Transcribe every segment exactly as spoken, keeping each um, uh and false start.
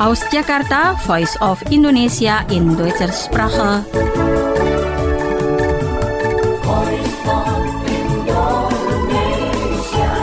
Aus Jakarta, Voice of Indonesia in Deutscher Sprache. Voice of Indonesia.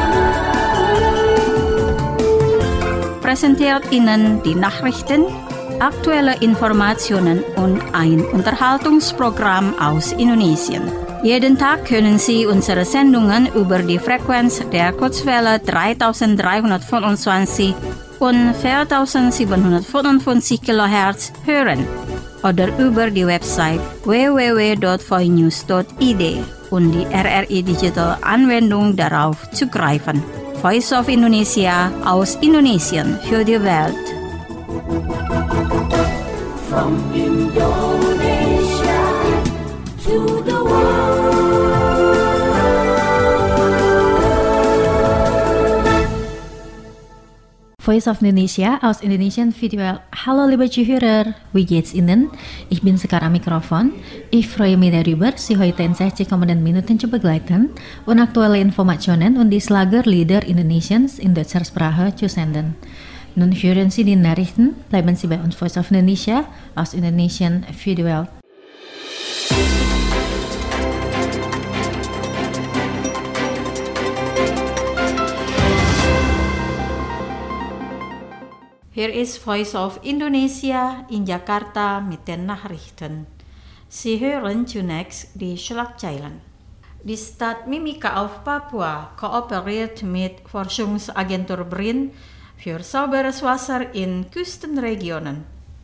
Präsentiert Ihnen die Nachrichten, aktuelle Informationen und ein Unterhaltungsprogramm aus Indonesien. Jeden Tag können Sie unsere Sendungen über die Frequenz der Kurzwelle dreitausenddreihundertfünfundzwanzig und viertausendsiebenhundertfünfundfünfzig Kilohertz hören oder über die Website w w w punkt voinews punkt i d und die R R I Digital Anwendung darauf zugreifen. Voice of Indonesia aus Indonesien für die Welt. From Indonesia to the world. Voice of Indonesia aus Indonesian Video. Hallo liebe Zuhörer, wie geht's Ihnen? Ich bin Sekar am Mikrofon. Ich freue mich darüber, Sie heute in sechzig kommenden Minuten zu begleiten und aktuelle Informationen und die Schlagerlieder Indonesiens in deutscher Sprache zu senden. Nun hören Sie die Nachrichten, bleiben Sie bei uns Voice of Indonesia aus Indonesian Video. Hier ist Voice of Indonesia in Jakarta mit den Nachrichten. Sie hören zunächst die Schlagzeilen. Die Stadt Mimika auf Papua kooperiert mit Forschungsagentur B R I N für sauberes Wasser in Küstenregionen.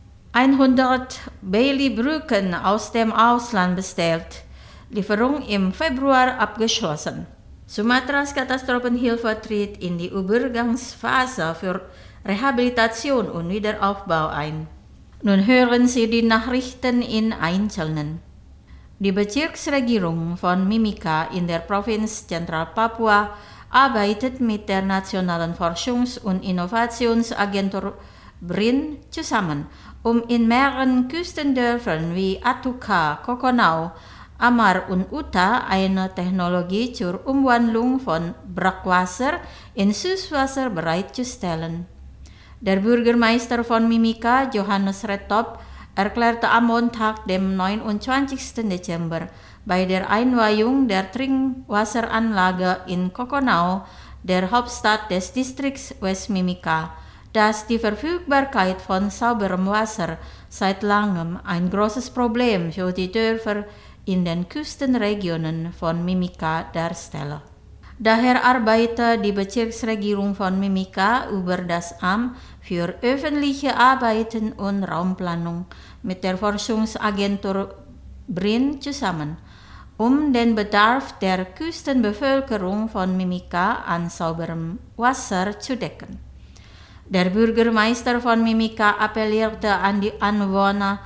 hundert Bailey-Brücken aus dem Ausland bestellt. Lieferung im Februar abgeschlossen. Sumatras Katastrophenhilfe tritt in die Übergangsphase für Rehabilitation und Wiederaufbau ein. Nun hören Sie die Nachrichten in Einzelnen. Die Bezirksregierung von Mimika in der Provinz Zentral-Papua arbeitet mit der Nationalen Forschungs- und Innovationsagentur B R I N zusammen, um in mehreren Küstendörfern wie Atuka, Kokonau, Amar und Uta eine Technologie zur Umwandlung von Brackwasser in Süßwasser bereitzustellen. Der Bürgermeister von Mimika, Johannes Retop, erklärte am Montag, dem neunundzwanzigsten Dezember, bei der Einweihung der Trinkwasseranlage in Kokonau, der Hauptstadt des Distrikts West Mimika, dass die Verfügbarkeit von sauberem Wasser seit langem ein großes Problem für die Dörfer in den Küstenregionen von Mimika darstelle. Daher arbeitet die Bezirksregierung von Mimika über das Amt für öffentliche Arbeiten und Raumplanung mit der Forschungsagentur B R I N zusammen, um den Bedarf der Küstenbevölkerung von Mimika an sauberem Wasser zu decken. Der Bürgermeister von Mimika appellierte an die Anwohner,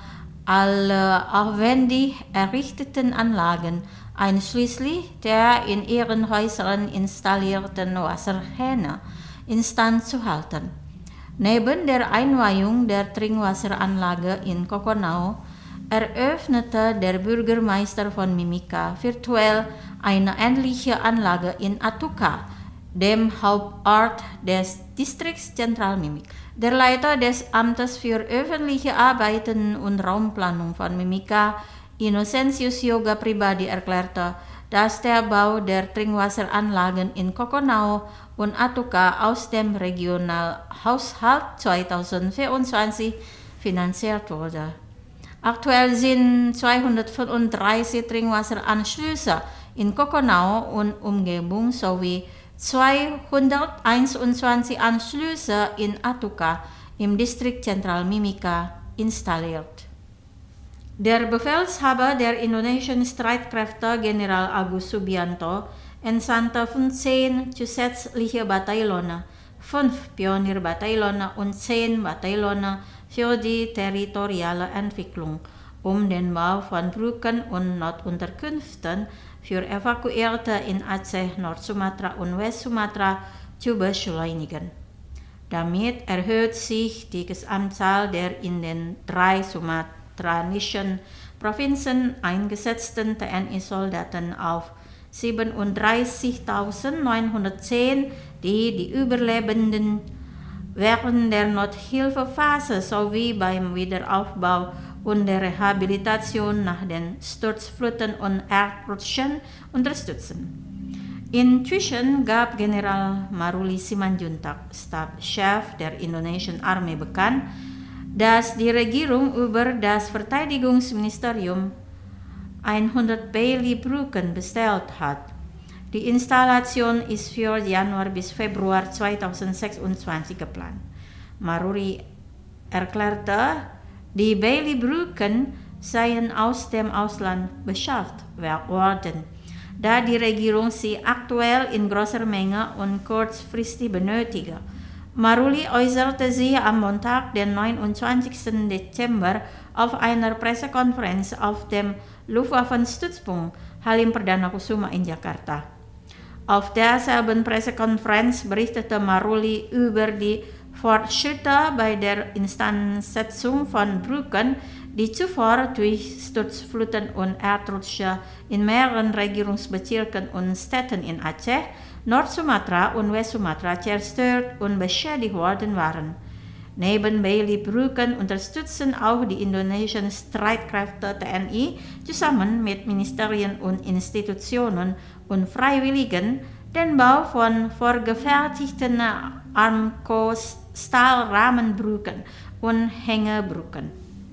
alle aufwendig errichteten Anlagen, einschließlich der in ihren Häusern installierten Wasserhähne, instand zu halten. Neben der Einweihung der Trinkwasseranlage in Kokonau eröffnete der Bürgermeister von Mimika virtuell eine ähnliche Anlage in Atuka, dem Hauptort des Distrikts Zentral-Mimika. Der Leiter des Amtes für öffentliche Arbeiten und Raumplanung von Mimika, Innocentius Yoga Pribadi, erklärte, dass der Bau der Trinkwasseranlagen in Kokonau und Atuka aus dem Regionalhaushalt zweitausendvierundzwanzig finanziert wurde. Aktuell sind zweihundertfünfunddreißig Trinkwasseranschlüsse in Kokonau und Umgebung sowie zweihunderteinundzwanzig Anschlüsse in Atuka im Distrikt Zentral-Mimika installiert. Der Befehlshaber der indonesischen Streitkräfte, General Agus Subianto, entsandte fünfzehn zusätzliche Bataillone, fünf Pionierbataillone und zehn Bataillone für die territoriale Entwicklung, um den Bau von Brücken und Notunterkünften für Evakuierte in Aceh, Nord-Sumatra und West-Sumatra zu beschleunigen. Damit erhöht sich die Gesamtzahl der in den drei summatranischen Provinzen eingesetzten T N I-Soldaten auf siebenunddreißigtausendneunhundertzehn, die die Überlebenden Während der Nothilfephase sowie beim Wiederaufbau und der Rehabilitation nach den Sturzfluten und Erdrutschen unterstützen. Inzwischen gab General Maruli Simanjuntak, Stabschef der Indonesian Army, bekannt, dass die Regierung über das Verteidigungsministerium hundert Bailey-Brücken bestellt hat. Die Installation ist für Januar bis Februar zweitausendsechsundzwanzig geplant. Maruli erklärte, die Bailey-Brücken seien aus dem Ausland beschafft worden, da die Regierung sie aktuell in großer Menge und kurzfristig benötige. Maruli äußerte sie am Montag, den neunundzwanzigsten Dezember, auf einer Pressekonferenz auf dem Luftwaffenstützpunkt Halim Perdana Kusuma in Jakarta. Auf derselben Pressekonferenz berichtete Maruli über die Fortschritte bei der Instandsetzung von Brücken, die zuvor durch Sturzfluten und Erdrutsche in mehreren Regierungsbezirken und Städten in Aceh, Nord-Sumatra und West-Sumatra zerstört und beschädigt worden waren. Neben Bailey-Brücken unterstützen auch die indonesischen Streitkräfte T N I zusammen mit Ministerien und Institutionen und Freiwilligen den Bau von vorgefertigten Armco-Stahlrahmenbrücken und Hängebrücken.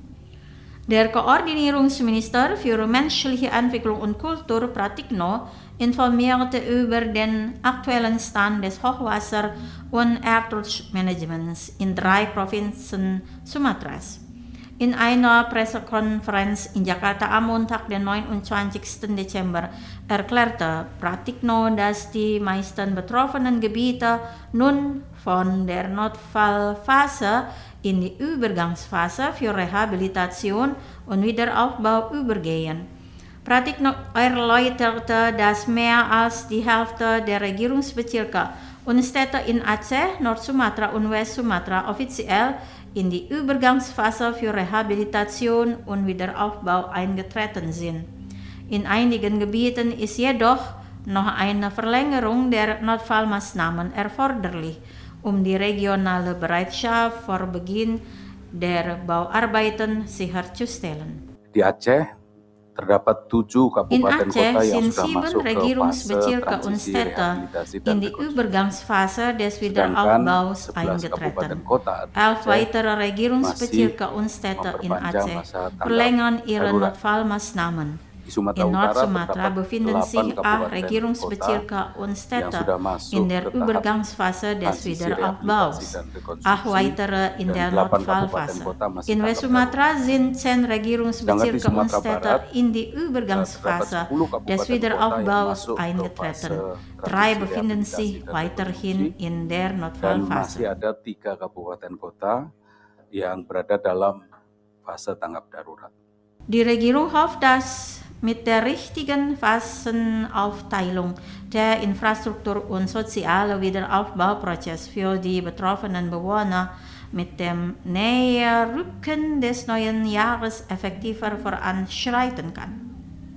Der Koordinierungsminister für menschliche Entwicklung und Kultur, Pratikno, informierte über den aktuellen Stand des Hochwasser- und Erdrutschmanagements in drei Provinzen Sumatras. In einer Pressekonferenz in Jakarta am Montag, den neunundzwanzigsten Dezember, erklärte Pratikno, dass die meisten betroffenen Gebiete nun von der Notfallphase in die Übergangsphase für Rehabilitation und Wiederaufbau übergehen. Pratikno erläuterte, dass mehr als die Hälfte der Regierungsbezirke und Städte in Aceh, Nord-Sumatra und West-Sumatra offiziell in die Übergangsphase für Rehabilitation und Wiederaufbau eingetreten sind. In einigen Gebieten ist jedoch noch eine Verlängerung der Notfallmaßnahmen erforderlich, um die regionale Bereitschaft vor Beginn der Bauarbeiten sicherzustellen. Di Aceh terdapat tujuh kabupaten kota yang sudah masuk ke fase transisi rehabilitasi dan in die Übergangsphase des Sedangkan Wiederaufbaus sebelas kabupaten eingetreten. kota Elf Aceh weitere Regierungsbezirke und Städte in memperpanjang Aceh masa tanggap verlängern ihre darurat. Notfallmaßnahmen. Di Sumatera In Utara Nord-Sumatra terdapat befinden delapan sich acht kabupaten Regierungsbezirke und yang Städte sudah masuk in der ke tahap Übergangsphase des transisi Wiederaufbaus, rehabilitasi dan rekonstruksi, acht weitere in dan der delapan kabupaten Notfallphase. kota masih In tanggap West-Sumatra darurat. sind zehn Sedangkan di Regierungsbezirke und Sumatera Städte Barat in die terdapat Übergangsphase sepuluh des kabupaten kota yang Wiederaufbaus masuk ke eingetreten. fase Drei transisi befinden rehabilitasi sich dan weiterhin rekonstruksi, in der dan Notfallphase. masih ada tiga kabupaten kota yang berada dalam fase tanggap darurat. Die Regierung hofft, dass mit der richtigen Phasenaufteilung der Infrastruktur und soziale Wiederaufbauprozess für die betroffenen Bewohner mit dem Näherrücken des neuen Jahres effektiver voranschreiten kann.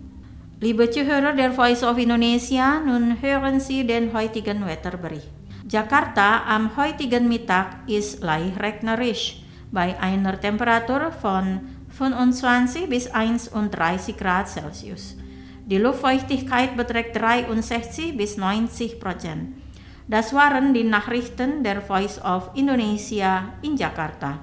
Liebe Zuhörer der Voice of Indonesia, nun hören Sie den heutigen Wetterbericht. Jakarta am heutigen Mittag ist leicht regnerisch bei einer Temperatur von fünfundzwanzig bis einunddreißig Grad Celsius. Die Luftfeuchtigkeit beträgt dreiundsechzig bis neunzig Prozent. Das waren die Nachrichten der Voice of Indonesia in Jakarta.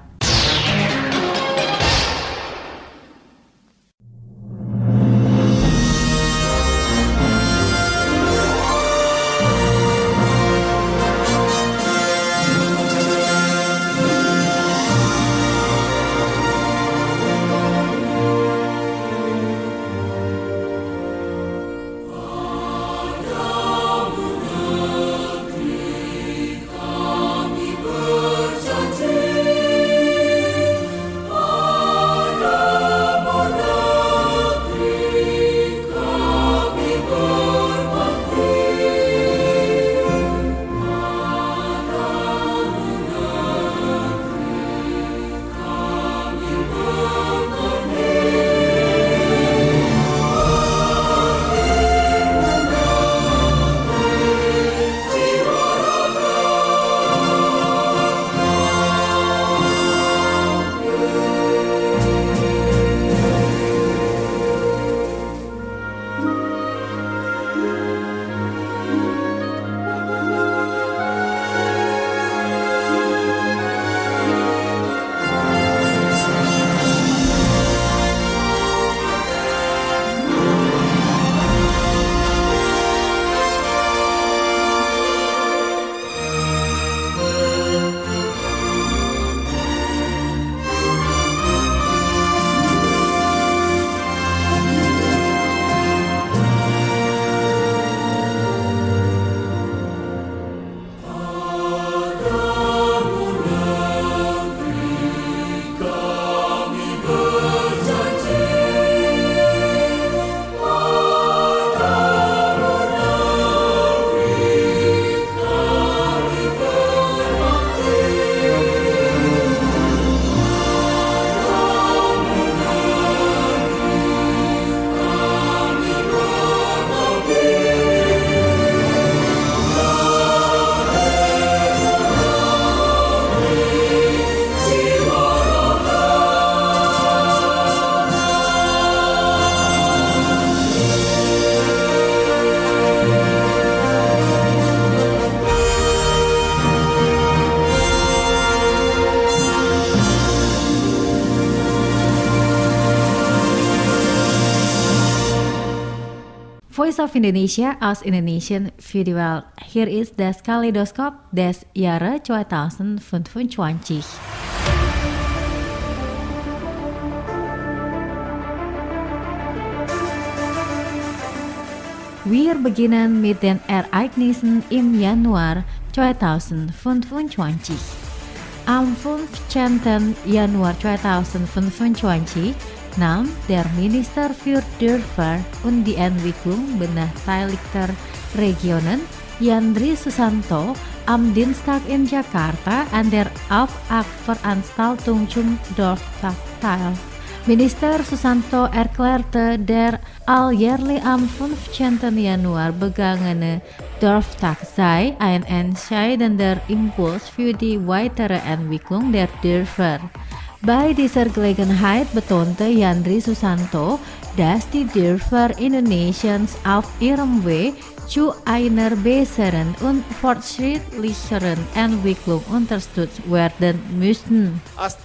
Berjanji Voice of Indonesia aus Indonesian Video. Hier ist das Kaleidoskop des Jahres zwanzig vierundzwanzig. Wir beginnen mit den Ereignissen im Januar zwanzig vierundzwanzig. Am fünfzehnten Januar zwanzig vierundzwanzig nahm der Minister für Dörfer und die Entwicklung benachteiligter Regionen Yandri Susanto am Dienstag in Jakarta an der Auf-Ak-Veranstaltung zum Dorftag teil. Minister Susanto erklärte, der alljährlich am fünfzehnten Januar begangene Dorftag sei ein entscheidender Impuls für die weitere Entwicklung der Dörfer. Bei dieser Gelegenheit betonte Yandri Susanto, dass die Dörfer Indonesiens auf ihrem Weg zu einer besseren und fortschrittlicheren Entwicklung unterstützt werden müssen.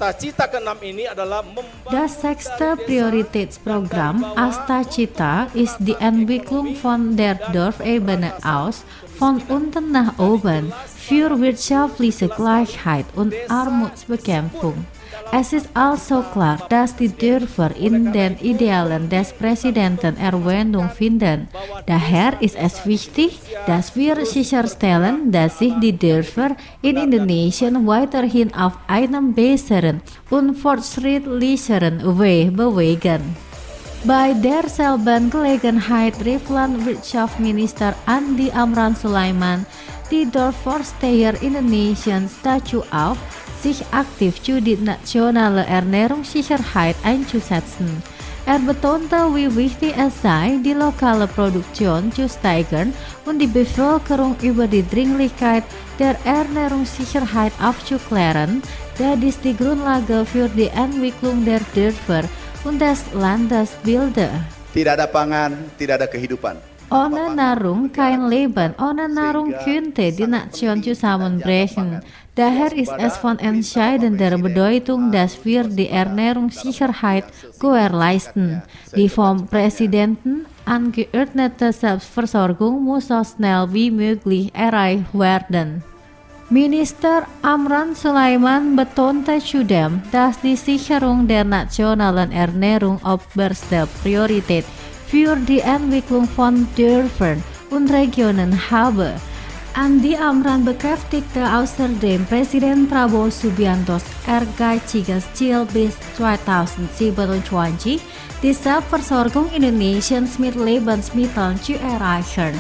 Das sechste Prioritätsprogramm Asta Cita ist die Entwicklung von der Dorfebene aus, von unten nach oben, für wirtschaftliche Gleichheit und Armutsbekämpfung. Es ist also klar, dass die Dörfer in den Idealen des Präsidenten Erwähnung finden. Daher ist es wichtig, dass wir sicherstellen, dass sich die Dörfer in Indonesien weiterhin auf einem besseren und fortschrittlicheren Weg bewegen. Bei derselben Gelegenheit rief Landwirtschaftsminister Andi Amran Sulaiman die Dorfvorsteher Indonesiens dazu auf, sich aktiv für die nationale Ernährungssicherheit einzusetzen. Er betonte, wie wichtig es sei, die lokale Produktion zu steigern und die Bevölkerung über die Dringlichkeit der Ernährungssicherheit aufzuklären, da dies die Grundlage für die Entwicklung der Dörfer und des Landes bilde. Tidak ada pangan, tidak ada kehidupan. Ohne Nahrung kein Leben, ohne Nahrung könnte die Nation zusammenbrechen. Daher ist es von entscheidender Bedeutung, dass wir die Ernährungssicherheit gewährleisten. Die vom Präsidenten angeordnete Selbstversorgung muss so schnell wie möglich erreicht werden. Minister Amran Sulaiman betonte zudem, dass die Sicherung der nationalen Ernährung oberste Priorität für die Entwicklung von Dörfern und Regionen habe. Andi Amran bekräftigte außerdem Präsident Prabowo Subiantos ehrgeiziges Ziel bis zwanzig siebenundzwanzig, die Selbstversorgung Indonesiens mit Lebensmitteln zu erreichen.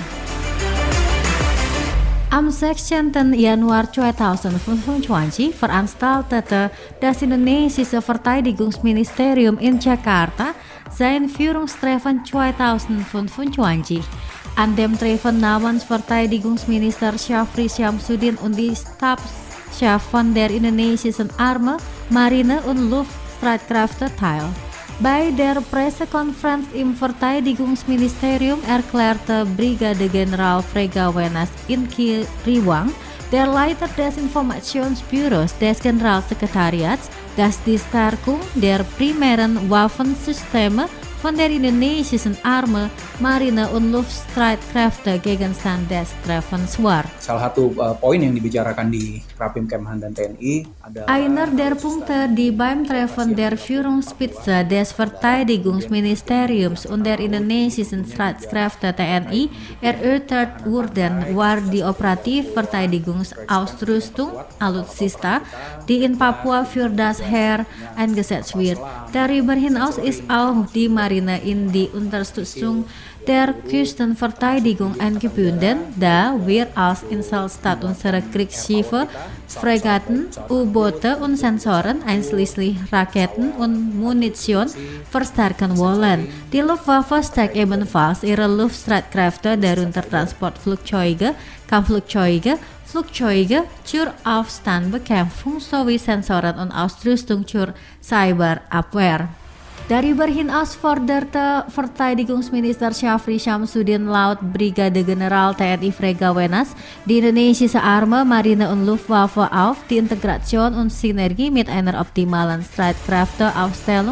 Am sechzehnten Januar zwanzig fünfundzwanzig veranstaltete das indonesische Verteidigungsministerium in Jakarta sein Führungstreffen zwanzig fünfundzwanzig. An dem Treffen nahmen Verteidigungsminister Syafri Syamsuddin und die Stabschef von der indonesischen Armee, Marine und Luftstreitkräfte teil. Bei der Pressekonferenz im Verteidigungsministerium erklärte Brigadegeneral Frega Wenas Inky Riwang, der Leiter des Informationsbüros des Generalsekretariats, dass die Stärkung der primären Waffensysteme von der indonesischen Armee, Marine und Luftstreitkräfte Gegenstand des Treffens war. Salah satu uh, poin yang dibicarakan di Rapim Kemhan dan T N I adalah einer der Punkte, die beim Treffen der Führungsspitze des Verteidigungsministeriums und der indonesischen Streitkräfte T N I erörtert wurden, war die Operativverteidigungsausrüstung Alutsista, die in Papua für das Heer eingesetzt wird. Darüber hinaus ist auch die Marine in die Unterstützung der Küstenverteidigung eingebunden, da wir als Inselstaat unsere Kriegsschiffe, Fregatten, U-Boote und Sensoren einschließlich Raketen und Munition verstärken wollen. Die Luftwaffe stärkt ebenfalls ihre Luftstreitkräfte, darunter Transportflugzeuge, Kampfflugzeuge, Flugzeuge zur Aufstandbekämpfung sowie Sensoren und Ausrüstung zur Cyberabwehr. Darüber hinaus forderte Verteidigungsminister Syafri Syamsuddin laut Brigadegeneral T N I Frega Wenas die indonesische Armee, Marine und Luftwaffe auf, die Integration und Synergie mit einer optimalen Streitkräfteaufstellung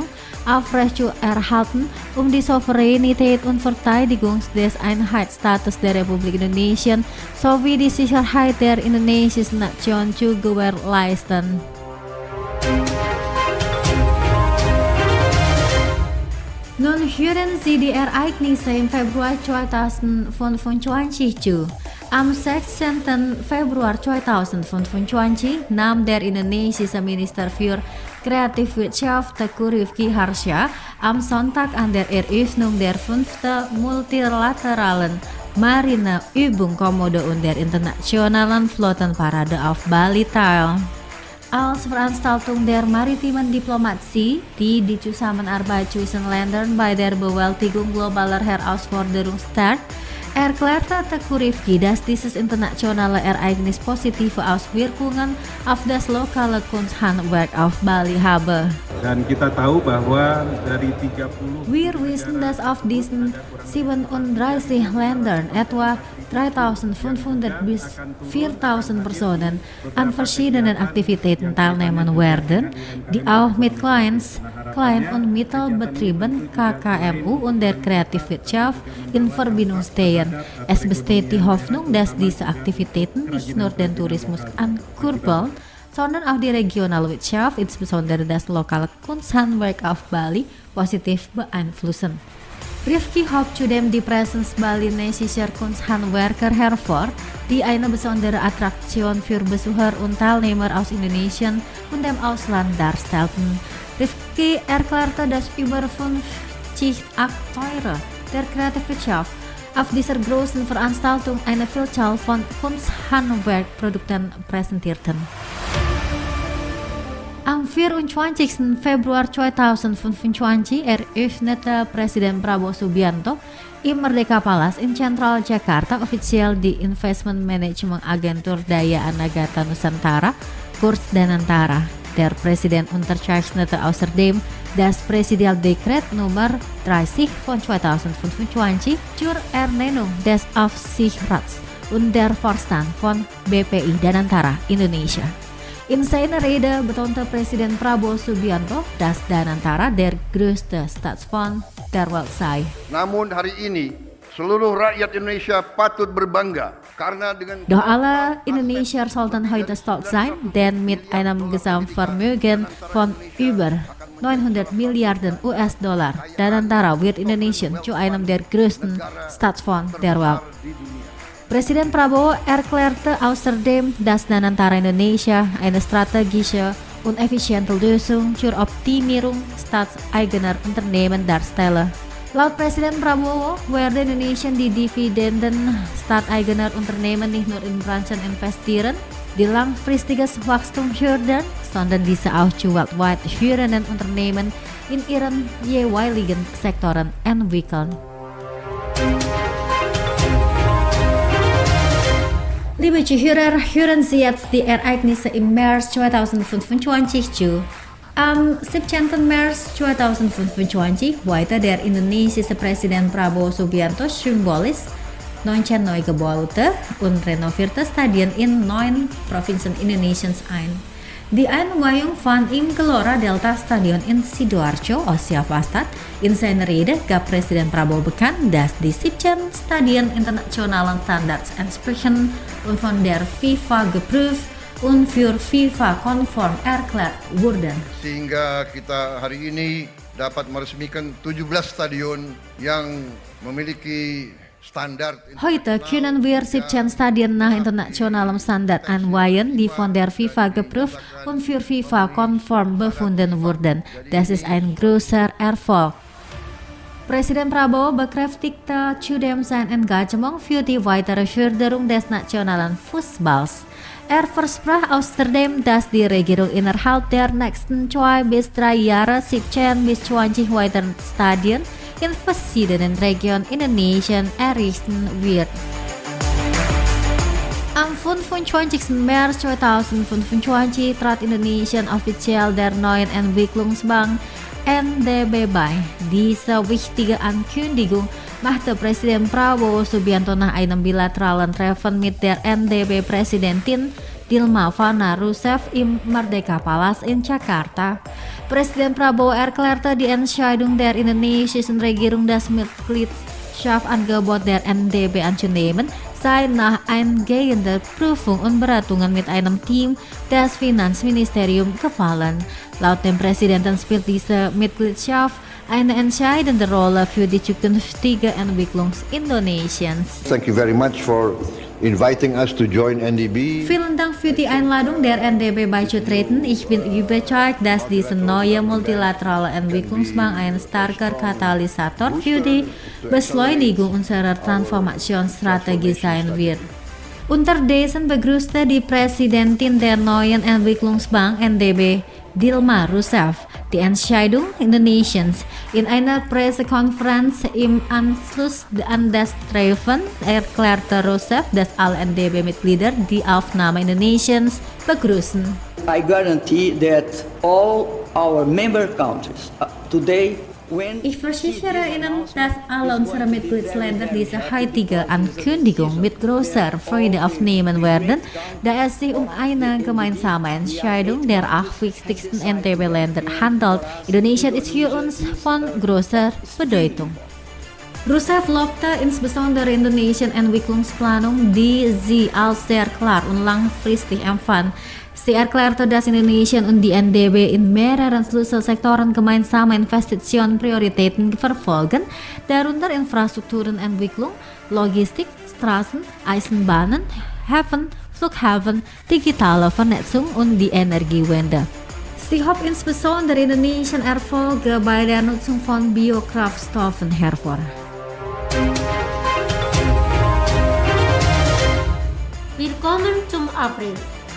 Aufrecht erhalten, um die Souveränität und Verteidigung des Einheitsstaates der Republik Indonesien sowie die Sicherheit der indonesischen Nation zu gewährleisten. Nun hören Sie die Ereignisse im Februar zweitausendfünfundzwanzig zu. Am sechzehnten Februar zweitausendfünfundzwanzig nahm der indonesische Minister für Kreativwirtschaft Teuku Rifki Harsha am Sonntag an der Eröffnung der fünften multilateralen Marineübung Komodo und der internationalen Flottenparade auf Bali teil. Als Veranstaltung der maritimen Diplomatie, die die Zusammenarbeit zwischen Ländern bei der Bewältigung globaler Herausforderungen stärkt, erklärte Teuku Rifki, dass dieses internationale Ereignis positive Auswirkungen auf das lokale Kunsthandwerk auf Bali habe. Dan kita tahu bahwa dari tiga puluh Wir wissen, dass auf diesen siebenunddreißig Ländern etwa dreitausendfünfhundert bis viertausend Personen an verschiedenen Aktivitäten teilnehmen werden, die auch mit Kleins, Klein- und Mittelbetrieben K K M U und der Kreativwirtschaft in Verbindung stehen. Es besteht die Hoffnung, dass diese Aktivitäten nicht nur den Tourismus ankurbeln, sondern auch die regionale Wirtschaft, insbesondere das lokale Kunsthandwerk auf Bali, positiv beeinflussen. Rifki hofft zudem die Präsenz balinesischer Kunsthandwerker hervor, die eine besondere Attraktion für Besucher und Teilnehmer aus Indonesien und dem Ausland darstellten. Rifki erklärte, dass über fünfzig Akteure der Kreativwirtschaft auf dieser großen Veranstaltung eine Vielzahl von Kunsthandwerkprodukten präsentierten. Am vierundzwanzigsten Februar zweitausendfünfundzwanzig eröffnete Presiden Prabowo Subianto im Merdeka Palace in Central Jakarta offiziell die Investment Management Agentur Daya Anagata Nusantara, kurz Danantara. Der Präsident unterzeichnete außerdem das Präsidialdekret Nummer dreißig von zweitausendfünfundzwanzig zur Ernennung des Aufsichtsrats und der Vorstand von B P I Danantara Indonesia. In seiner Rede betonte Presiden Prabowo Subianto, dass Danantara der größte Staatsfonds der Welt sei. Namun hari ini seluruh rakyat Indonesia patut berbangga karena dengan Doch alle Indonesier sollten heute stolz sein, denn mit einem Gesamtvermögen von über neunhundert Milliarden U S-Dollar Danantara wird Indonesien zu einem der größten Staatsfonds der Welt. Presiden Prabowo erklärte außerdem, dass Danantara Indonesia eine strategische und effiziente Lösung zur Optimierung staatseigener Unternehmen darstelle. Laut Presiden Prabowo werden Indonesien die Dividenden staatseigener Unternehmen nicht nur in Branchen investieren, die langfristiges Wachstum fördern, sondern diese auch zu weltweit führenden Unternehmen in ihren jeweiligen Sektoren entwickeln. Liebe Zuhörer, hören Sie jetzt die Ereignisse im März zweitausendfünfundzwanzig zu. Am siebzehnten März zweitausendfünfundzwanzig wollte der indonesische Präsident Prabowo Subianto symbolisch neunzehn neu gebaute und renovierte Stadien in neun Provinzen Indonesiens ein. Die Einweihung fand im Gelora Delta Stadion in Sidoarjo, Osijabastad. In seiner Rede gab Presiden Prabowo bekannt, dass die siebzehn Stadien internationalen Standards entsprechen und von der FIFA geprüft und für FIFA konform erklärt wurden. Sehingga kita hari ini dapat meresmikan tujuh belas stadion yang memiliki Heute können wir siebzehn Stadien nach internationalem Standard anweihen, die von der FIFA geprüft und für FIFA konform befunden wurden. Das ist ein großer Erfolg. Presiden Prabowo bekräftigte zudem sein Engagement für die weitere Förderung des nationalen Fußballs. Er versprach außerdem, dass die Regierung innerhalb der nächsten zwei bis drei Jahre siebzehn bis zwanzig weiteren Stadien in verschiedenen Regionen Indonesien errichten wird. Am fünfundzwanzigsten März zweitausendfünfundzwanzig trat Indonesien offiziell der neuen Entwicklungsbank N D B bei. Diese wichtige Ankündigung machte Presiden Prabowo Subianto nach einem bilateralen Treffen mit der N D B-Präsidentin Dilma Rousseff im Merdeka Palace in Jakarta. Presiden Prabowo erklärte die Entscheidung der indonesischen Regierung, das Mitgliedschaftsangebot der N D B anzunehmen, sei nach eingehender Prüfung und Beratungen mit einem Team des Finanzministeriums gefallen. Laut dem Präsidenten spielt diese Mitgliedschaft eine entscheidende Rolle für die zukünftige Entwicklung Indonesiens. Thank you very much for inviting us to join N D B. Vielen Dank für die Einladung der N D B beizutreten. Ich bin überzeugt, dass diese neue multilaterale Entwicklungsbank ein starker Katalysator für die Beschleunigung unserer Transformationsstrategie sein wird. Unterdessen begrüßte die Präsidentin der neuen Entwicklungsbank N D B, Dilma Rousseff, die Entscheidung Indonesiens. In einer Pressekonferenz im Anschluss an das Treffen erklärte Rousseff, dass alle N D B-Mitglieder die Aufnahme Indonesiens begrüßen. I guarantee that all our member countries uh, today. Ich versichere Ihnen, dass alle unsere Mitgliedsländer diese heutige Ankündigung mit großer Freude aufnehmen werden, da es sich um eine gemeinsame Entscheidung der acht wichtigsten N D B-Länder handelt. Indonesia ist für uns von großer Bedeutung. Rousseff lobte insbesondere Indonesiens Entwicklungsplanung, die sie als sehr klar und langfristig empfand. Sie erklärte, dass Indonesien und die N D B in mehreren Schlüsselsektoren gemeinsame Investitionsprioritäten verfolgen, darunter Infrastrukturenentwicklung, Logistik, Straßen, Eisenbahnen, Häfen, Flughafen, digitale Vernetzung und die Energiewende. Sie hob insbesondere Indonesiens Erfolge bei der Nutzung von Biokraftstoffen hervor. Willkommen zum April.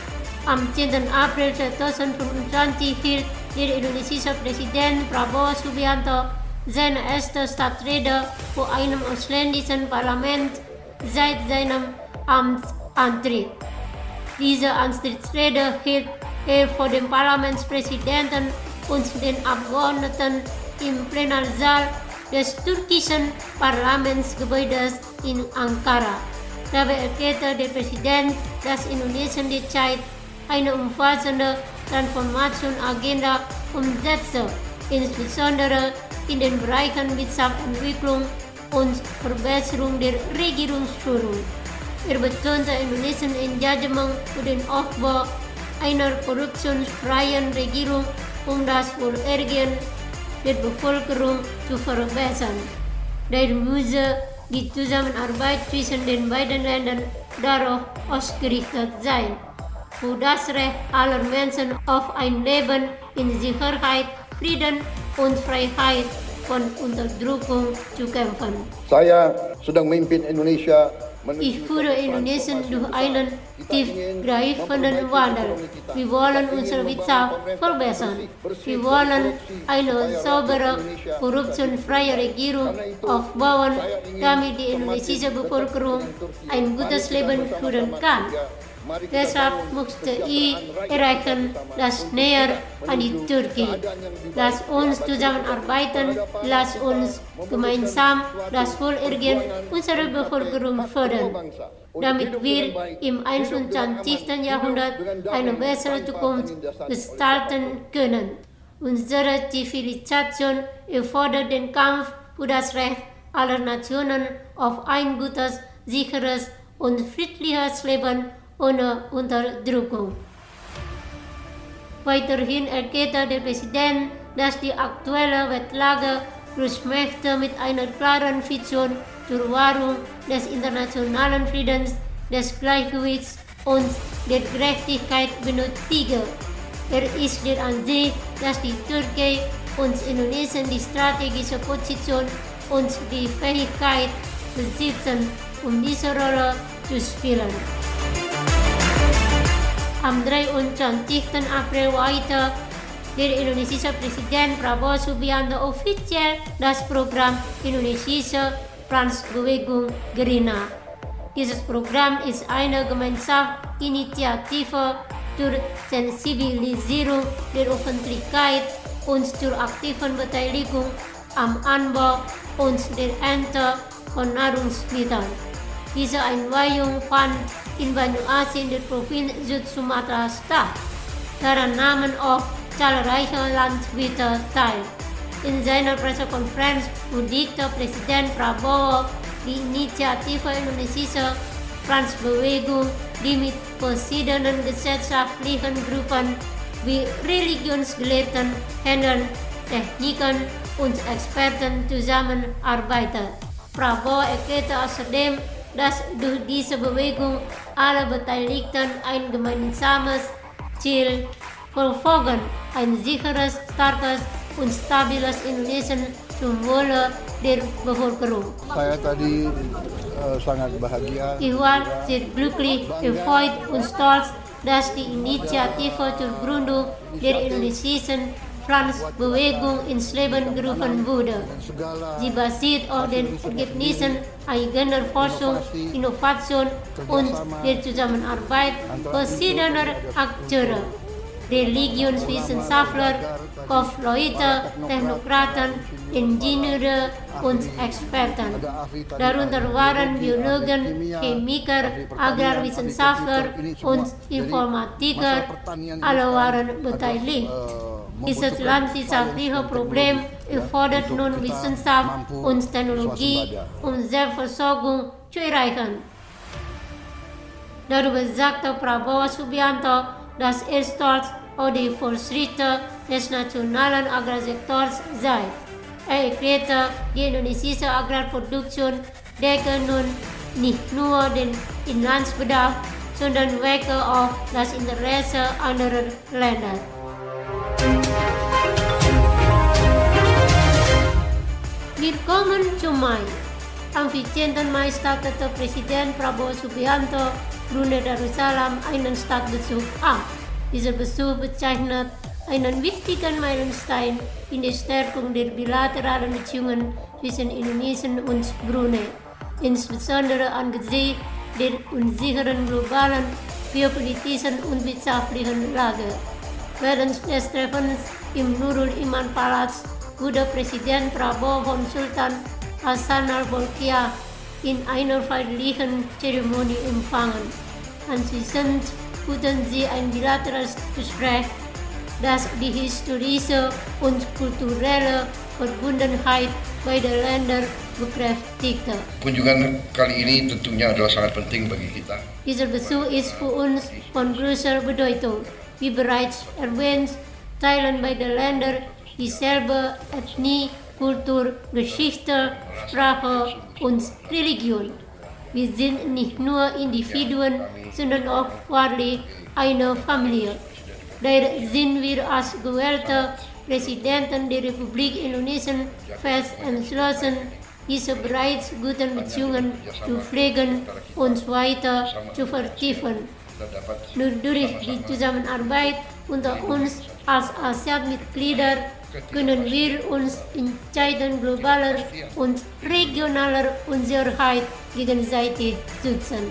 Am zehnten April zweitausendfünfundzwanzig hielt der indonesische Präsident Prabowo Subianto seine erste Staatsrede vor einem ausländischen Parlament seit seinem Amtsantritt. Diese Antrittsrede hielt er vor dem Parlamentspräsidenten und den Abgeordneten im Plenarsaal des türkischen Parlamentsgebäudes in Ankara. Dabei erklärte der Präsident, dass Indonesien derzeit eine umfassende Transformationsagenda umsetze, insbesondere in den Bereichen Wirtschaftsentwicklung und Verbesserung der Regierungsführung. Er betonte Indonesiens Engagement für den Aufbau einer korruptionsfreien Regierung, um das Wohlergehen der Bevölkerung zu verbessern. Daher müsse die Zusammenarbeit zwischen den beiden Ländern darauf ausgerichtet sein, für das Recht aller Menschen auf ein Leben in Sicherheit, Frieden und Freiheit von Unterdrückung zu kämpfen. Saya sedang memimpin Indonesia. Ich führe Indonesien durch einen tiefgreifenden Wandel. Wir wollen unsere Wirtschaft verbessern. Wir wollen eine saubere, korruptionsfreie Regierung aufbauen, damit die indonesische Bevölkerung ein gutes Leben führen kann. Deshalb musste ich erreichen, das näher an die Türkei. Lass uns zusammenarbeiten, lass uns gemeinsam das Wohlergehen unserer Bevölkerung fördern, damit wir im einundzwanzigsten Jahrhundert eine bessere Zukunft gestalten können. Unsere Zivilisation erfordert den Kampf für das Recht aller Nationen auf ein gutes, sicheres und friedliches Leben ohne Unterdrückung. Weiterhin erklärte der Präsident, dass die aktuelle Weltlage Großmächte mit einer klaren Vision zur Wahrung des internationalen Friedens, des Gleichgewichts und der Gerechtigkeit benötige. Er ist der Ansicht, dass die Türkei und Indonesien die strategische Position und die Fähigkeit besitzen, um diese Rolle zu spielen. Am dreiundzwanzigsten April weihte der indonesische Präsident Prabowo Subianto offiziell das Programm Indonesische Transbewegung Gerina. Dieses Programm ist eine Gemeinschaftsinitiative zur Sensibilisierung der Öffentlichkeit und zur aktiven Beteiligung am Anbau und der Ernte von Nahrungsmitteln. Diese Einweihung fand in Banyuasin in der Provinz Süd-Sumatra statt. Daran nahmen auch zahlreiche Landwirte teil. In seiner Pressekonferenz huldigte Präsident Prabowo die Initiative Indonesische Transbewegung, die mit verschiedenen gesellschaftlichen Gruppen wie Religionsgelehrten, Händlern, Technikern und Experten zusammenarbeitet. Prabowo erklärte außerdem, dass durch diese Bewegung alle Beteiligten ein gemeinsames Ziel verfolgen, ein sicheres, starkes und stabiles Indonesien zum Wohle der Bevölkerung. Saya tadi uh, sangat bahagia. Ich war sehr glücklich, erfreut und stolz, dass die Initiative zur Gründung der indonesischen Pflanzbewegung ins Leben gerufen wurde. Sie basiert auf den Ergebnissen eigener Forschung, Innovation und der Zusammenarbeit verschiedener Akteure, Religionswissenschaftler, Kaufleute, Technokraten, Ingenieure und Experten. Darunter waren Biologen, Chemiker, Agrarwissenschaftler und Informatiker. Alle waren beteiligt. Dieses landwirtschaftliche Problem erfordert nun Wissenschaft und Technologie, um Selbstversorgung zu erreichen. Darüber sagte Prabowo Subianto, dass er stolz auf die Fortschritte des nationalen Agrarsektors sei. Er erklärte, die indonesische Agrarproduktion decke nun nicht nur den Inlandsbedarf, sondern wecke auch das Interesse anderer Länder. Wir kommen zum Mai. Am vierzehnten Mai startete Präsident Prabowo Subianto Brunei Darussalam einen Staatsbesuch ab. Dieser Besuch bezeichnet einen wichtigen Meilenstein in der Stärkung der bilateralen Beziehungen zwischen Indonesien und Brunei, insbesondere angesichts der unsicheren globalen, geopolitischen und wirtschaftlichen Lage. Während des Treffens im Nurul Iman Palast wurde Präsident Prabowo von Sultan Hassanal Bolkiah in einer feierlichen Zeremonie empfangen. Anschließend führten sie ein bilaterales Gespräch, das die historische und kulturelle Verbundenheit beider Länder bekräftigte. Kunjungan kali ini tentunya adalah sangat penting bagi kita. Dieser Besuch ist für uns von großer Bedeutung. Wie bereits erwähnt, teilen beide Länder dieselbe Ethnie, Kultur, Geschichte, Sprache und Religion. Wir sind nicht nur Individuen, sondern auch wahrlich eine Familie. Daher sind wir als gewählte Präsidenten der Republik Indonesien fest entschlossen, diese bereits guten Beziehungen zu pflegen und weiter zu vertiefen. Nur durch die Zusammenarbeit unter uns als ASEAN-Mitglieder können wir uns in Zeiten globaler und regionaler Unsicherheit gegenseitig schützen.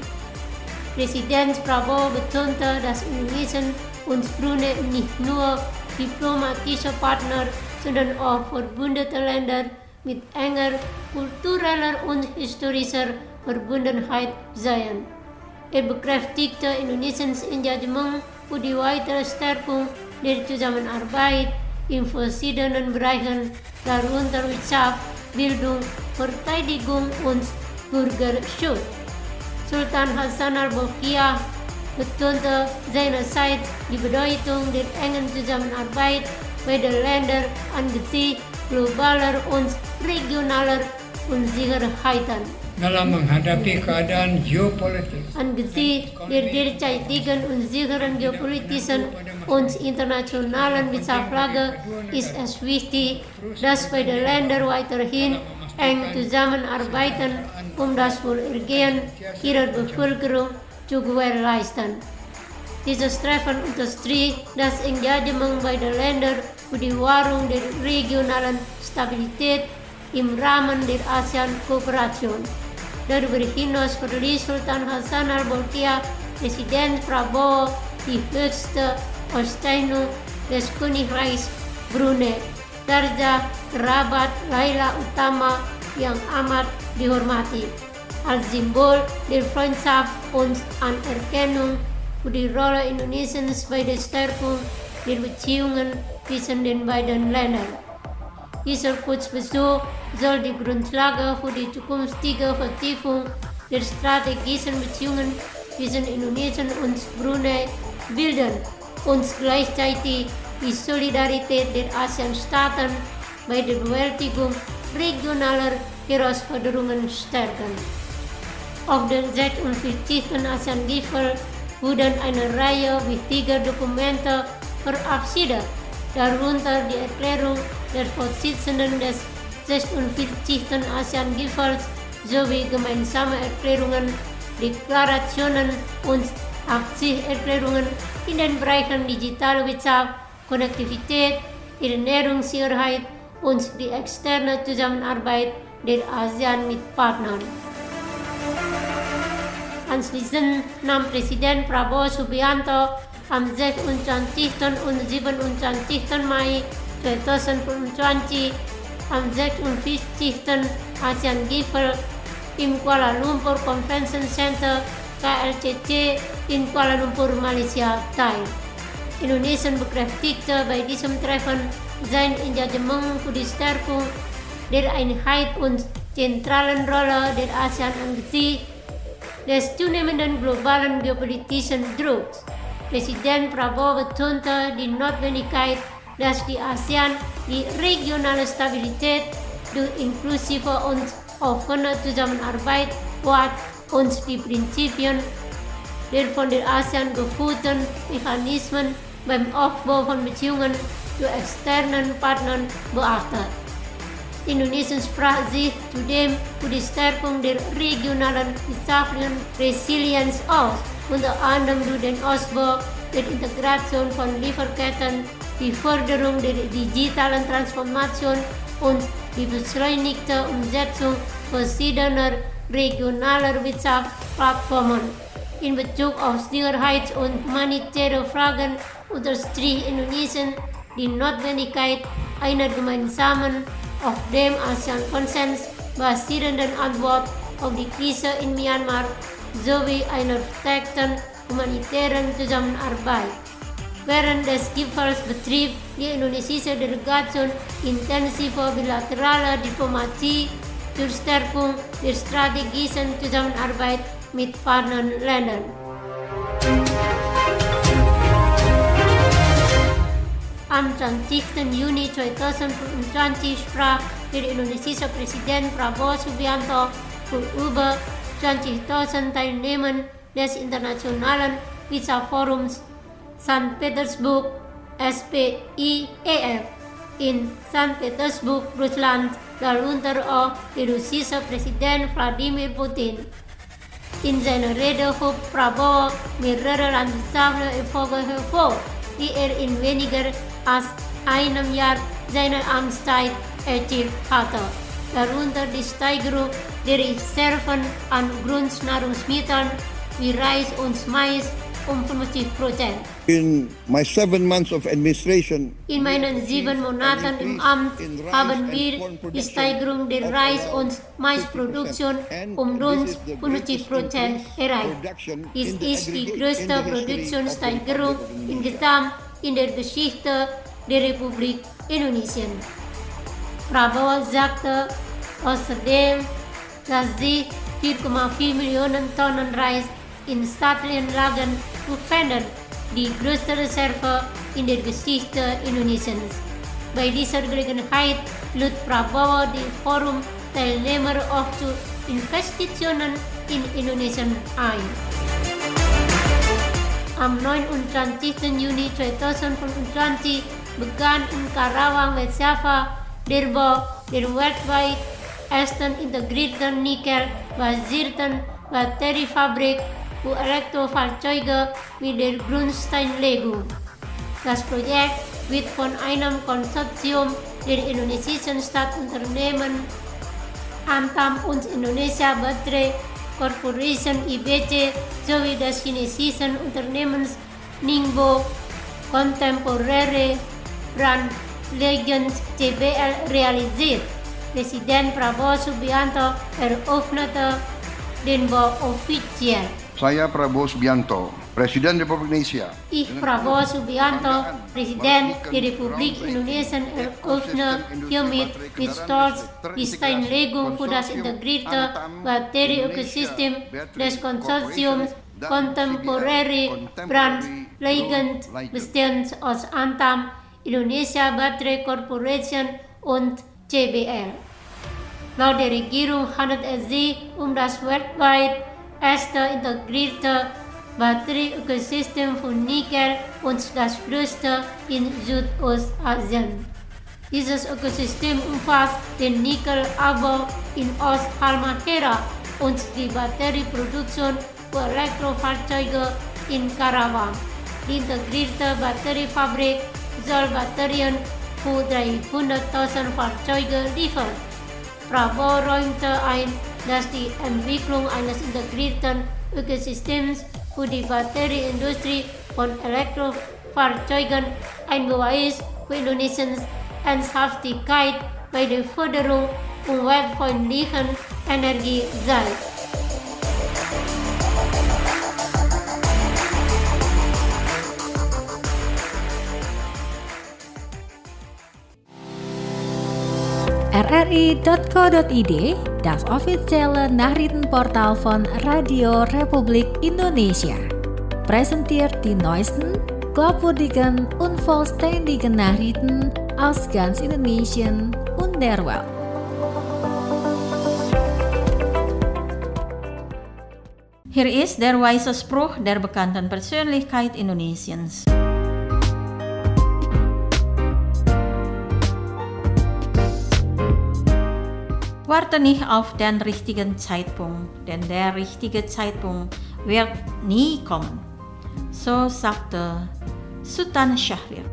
Präsident Prabowo betonte, dass Indonesien und Brunei nicht nur diplomatische Partner, sondern auch verbündete Länder mit enger kultureller und historischer Verbundenheit seien. Er bekräftigte Indonesiens Engagement für die weitere Stärkung der Zusammenarbeit in verschiedenen Bereichen, darunter Wirtschaft, Bildung, Verteidigung und Bürgerschutz. Sultan Hassanal Bolkiah betonte seinerseits die Bedeutung der engen Zusammenarbeit beider Länder angesichts globaler und regionaler Unsicherheiten. Dalam menghadapi keadaan geopolitik. Angesichts der derzeitigen unsicheren geopolitischen und internationalen Wirtschaftslage ist es wichtig, dass beide Länder weiterhin eng zusammenarbeiten, um das Wohlergehen ihrer Bevölkerung zu gewährleisten. Dieses Treffen unterstrich das Engagement beider Länder für die Wahrung der regionalen Stabilität im Rahmen der ASEAN-Kooperation. Darüber hinaus verließ Sultan Hassanal Bolkiah Präsident Prabowo die höchste Auszeichnung des Königreichs Brunei, kerja kerabat Laila Utama yang amat dihormati. Als Symbol der Freundschaft und Anerkennung für die Rolle Indonesiens bei der Stärkung der Beziehungen zwischen den beiden Ländern. Dieser Kurzbesuch soll die Grundlage für die zukünftige Vertiefung der strategischen Beziehungen zwischen Indonesien und Brunei bilden und gleichzeitig die Solidarität der ASEAN-Staaten bei der Bewältigung regionaler Herausforderungen stärken. Auf dem sechsundvierzigsten ASEAN-Gipfel wurden eine Reihe wichtiger Dokumente verabschiedet, darunter die Erklärung der Vorsitzenden des sechsundvierzigsten ASEAN-Gipfels sowie gemeinsame Erklärungen, Deklarationen und Absichtserklärungen in den Bereichen digitale Wirtschaft, Konnektivität, Ernährungssicherheit und die externe Zusammenarbeit der ASEAN mit Partnern. Anschließend nahm Präsident Prabowo Subianto am sechsundzwanzigsten und siebenundzwanzigsten Mai zweitausendfünfundzwanzig am sechsundvierzigsten ASEAN-Gipfel im Kuala Lumpur Convention Center K L C C in Kuala Lumpur, Malaysia teil. Indonesien bekräftigte bei diesem Treffen sein Engagement für die Stärkung der Einheit und zentralen Rolle der ASEAN angesichts des zunehmenden globalen geopolitischen Drucks. Präsident Prabowo betonte die Notwendigkeit, dass die ASEAN die regionale Stabilität durch inklusive und offene Zusammenarbeit wahrt und die Prinzipien der von der ASEAN geführten Mechanismen beim Aufbau von Beziehungen zu externen Partnern beachtet. Indonesien sprach sich zudem für die Stärkung der regionalen wirtschaftlichen Resilienz aus, unter anderem durch den Ausbau der Integration von Lieferketten, die Förderung der digitalen Transformation und die beschleunigte Umsetzung verschiedener regionaler Wirtschaftsplattformen. In Bezug auf Sicherheits- und humanitäre Fragen unterstrich Indonesien die Notwendigkeit einer gemeinsamen, auf dem ASEAN-Konsens basierenden Antwort auf die Krise in Myanmar sowie einer verstärkten humanitären Zusammenarbeit. Während des Gipfels betrieb die indonesische Delegation intensive bilaterale Diplomatie zur Stärkung der strategischen Zusammenarbeit mit Partnerländern. Am zwanzigsten Juni zweitausendfünfundzwanzig sprach der indonesische Präsident Prabowo Subianto für über zwanzigtausend Teilnehmer des Internationalen Wirtschaftsforums Sankt Petersburg S P I E F in Sankt Petersburg, Russland, darunter auch der russische Präsident Wladimir Putin. In seiner Rede hob Prabowo mehrere landwirtschaftliche Erfolge hervor, die er in weniger als einem Jahr seiner Amtszeit erzielt hatte, darunter die Steigerung der Reserven an Grundnahrungsmitteln wie Reis und Mais um fünfzig Prozent. In my seven months of administration, In meinen sieben Monaten im Amt haben wir die Steigerung der Reis- und Maisproduktion um rund fünfzig Prozent erreicht. Dies ist die größte Produktionssteigerung insgesamt in der Geschichte der Republik Indonesien. Prabowo sagte außerdem, dass sie vier Komma vier Millionen Tonnen Reis in staatlichen Lagern befinden, die größte Reserve in der Geschichte Indonesiens. Bei dieser Gelegenheit lud Prabowo die Forum-Teilnehmer auch zu Investitionen in Indonesien ein. Am neunundzwanzigsten Juni zweitausendfünfundzwanzig begann in Karawang, West Java, der Bau der weltweit ersten integrierten Nickel-basierten Batteriefabrik für Elektrofahrzeuge mit der Grundsteinlegung. Das Projekt wird von einem Konsortium der indonesischen Staatunternehmen Antam und Indonesia Battery Corporation I B C sowie des chinesischen Unternehmens Ningbo Contemporary Brand Legends C B L realiseert. Presiden Prabowo Subianto eröffnete den Bau officieel. Saya Prabowo Subianto, Presiden Republik Indonesia. Ich Prabowo Subianto, Presiden der Republik Indonesia, eröffne hiermit mit Stolz die Steinlegung für das integrierte Batterie-Ökosystem des Konsortiums Contemporary Brand Legend, bestehend aus Antam, Indonesia Battery Corporation und C B L. Laut der Regierung handelt es sich um das weltweit erste integrierte Batterie-Ökosystem für Nickel und das größte in Südostasien. Dieses Ökosystem umfasst den Nickelabbau in Ost-Halmahera und die Batterieproduktion für Elektrofahrzeuge in Karawang. Die integrierte Batteriefabrik soll Batterien für dreihunderttausend Fahrzeuge liefern. Prabowo räumte ein, dass die Entwicklung eines integrierten Ökosystems für die Batterieindustrie von Elektrofahrzeugen ein Beweis für Indonesiens Ernsthaftigkeit bei der Förderung umweltfreundlichen Energie sei. R R I dot co dot I D, das offizielle Nachrichtenportal von Radio Republik Indonesia, präsentiert die neuesten, glaubwürdigen und vollständigen Nachrichten aus ganz Indonesien und der Welt. Hier ist der weise Spruch der bekannten Persönlichkeit Indonesiens. Warte nicht auf den richtigen Zeitpunkt, denn der richtige Zeitpunkt wird nie kommen. So sagte Sultan Syahrir.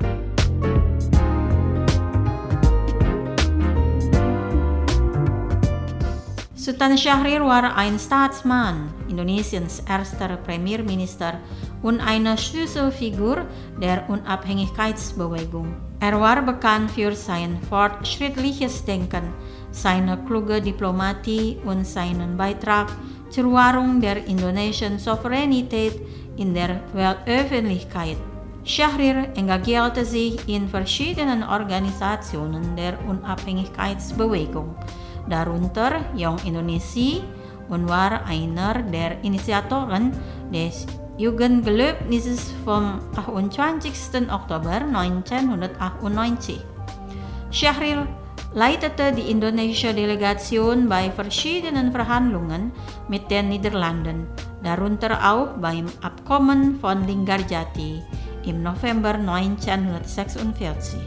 Sultan Syahrir war ein Staatsmann, Indonesiens erster Premierminister und eine Schlüsselfigur der Unabhängigkeitsbewegung. Er war bekannt für sein fortschrittliches Denken, seine kluge Diplomatie und seinen Beitrag zur Wahrung der indonesischen Souveränität in der Weltöffentlichkeit. Syahrir engagierte sich in verschiedenen Organisationen der Unabhängigkeitsbewegung, darunter Young Indonesia, und war einer der Initiatoren des Jugendgelöbnisses vom achtundzwanzigsten Oktober neunzehnhundertachtundneunzig. Syahrir leitete die indonesische Delegation bei verschiedenen Verhandlungen mit den Niederlanden, darunter auch beim Abkommen von Linggarjati im November neunzehnhundertsechsundvierzig.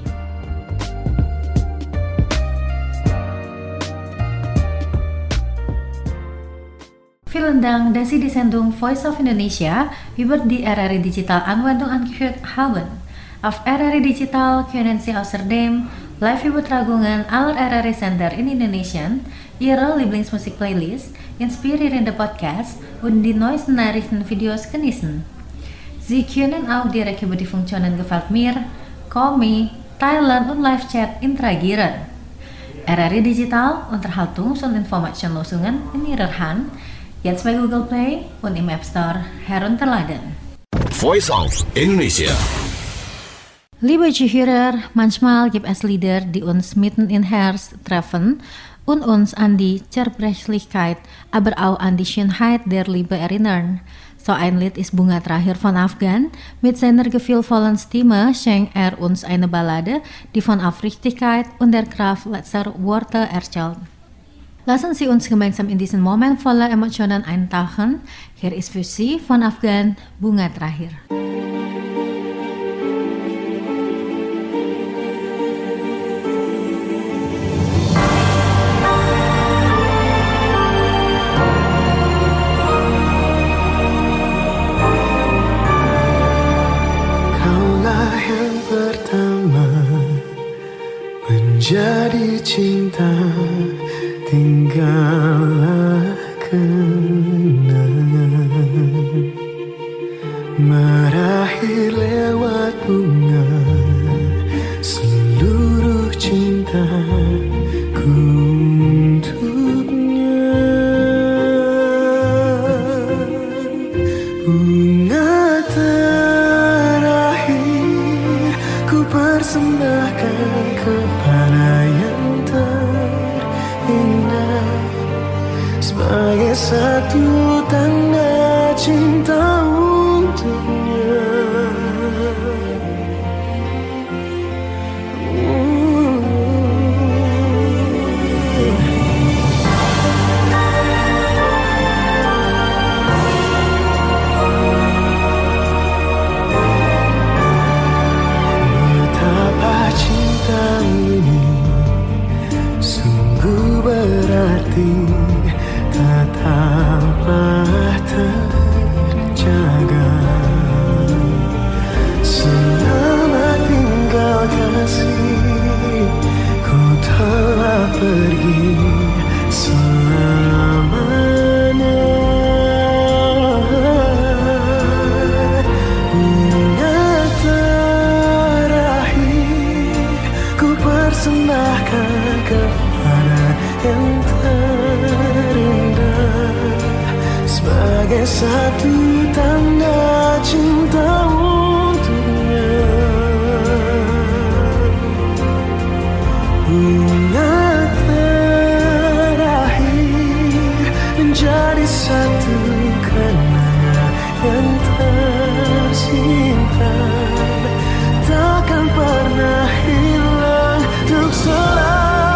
Vielen Dank, dass Sie die Sendung Voice of Indonesia über die R R I Digital Anwendung angehört haben. Auf R R I Digital können Sie außerdem Live-Übertragungen aller R R I-Sender in Indonesien, Ihre Lieblingsmusik-Playlist, inspirierende Podcasts und die neuesten Nachrichtenvideos genießen. Sie können auch direkt über die Funktionen Gefällt mir, Call Me, Thailand und Live-Chat interagieren. R R I Digital, Unterhaltungs- und Informationslösungen in Ihrer Hand, jetzt bei Google Play und im App Store herunterladen. Voice of Indonesia. Liebe Zuhörer, manchmal gibt es Lieder, die uns mitten in Herz treffen und uns an die Zerbrechlichkeit, aber auch an die Schönheit der Liebe erinnern. So ein Lied ist Bunga Terakhir von Afgan. Mit seiner gefühlvollen Stimme schenkt er uns eine Ballade, die von Aufrichtigkeit und der Kraft letzter Worte erzählt. Lassen Sie uns gemeinsam in diesen Moment voller Emotionen eintauchen. Hier ist für Sie von Afgan Bunga Terakhir. Jadi cinta, tinggallah kenangan meraih lewat bunga. Seluruh sebagai satu tanda cinta untuknya. Betapa cinta ini sungguh berarti, tak tampak terjaga. Selamat tinggal kasih, kau telah pergi selamanya. Hingga terakhir ku persembahkan kepada yang terindah, sebagai satu tanda cinta untuknya. Hingga terakhir menjadi satu kenangan yang tersimpan, takkan pernah hilang untuk selamanya.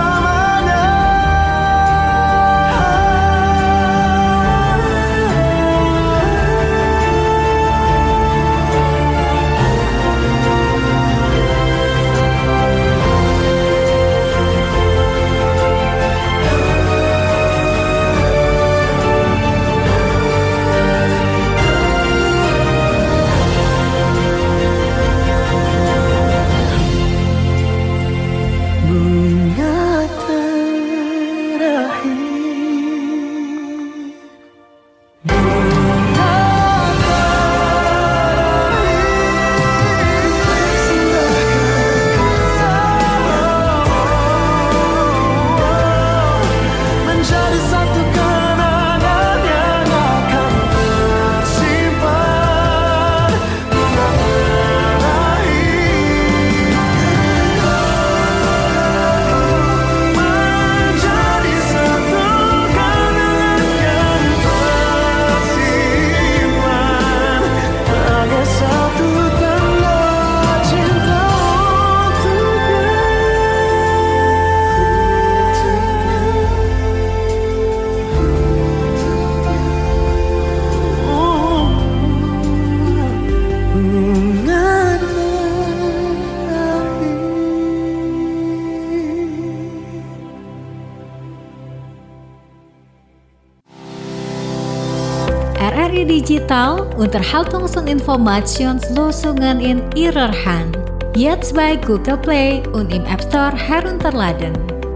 R R I Digital unterhaltungsun informationslösungen in ihrer Hand. Jetzt bei Google Play und im App Store herunterladen.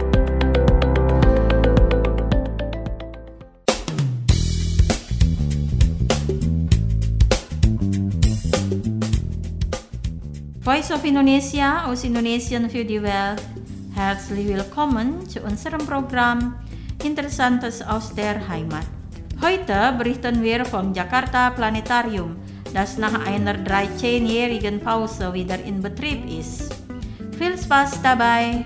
Voice of Indonesia aus Indonesian für die Welt. Herzlich willkommen zu unserem Programm Interessantes aus der Heimat. Heute berichten wir vom Jakarta Planetarium, das nach einer dreizehnjährigen Pause wieder in Betrieb ist. Viel Spaß dabei!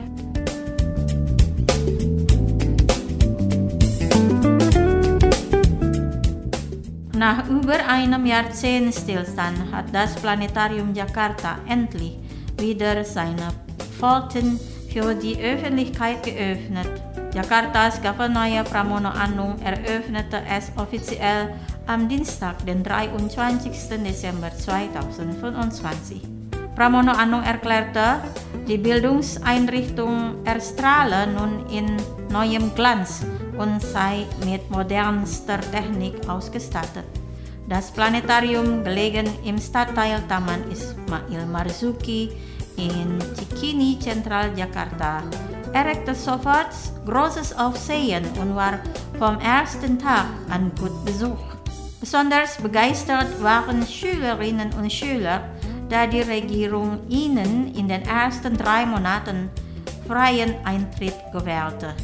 Nach über einem Jahrzehnt Stillstand hat das Planetarium Jakarta endlich wieder seine Pforten für die Öffentlichkeit geöffnet. Jakartas Gouverneur Pramono Anung eröffnete es offiziell am Dienstag, den dreiundzwanzigsten Dezember zweitausendfünfundzwanzig. Pramono Anung erklärte, die Bildungseinrichtung erstrahle nun in neuem Glanz und sei mit modernster Technik ausgestattet. Das Planetarium, gelegen im Stadtteil Taman Ismail Marzuki in Cikini, Zentral Jakarta, erregte sofort großes Aufsehen und war vom ersten Tag an gut besucht. Besonders begeistert waren Schülerinnen und Schüler, da die Regierung ihnen in den ersten drei Monaten freien Eintritt gewährte.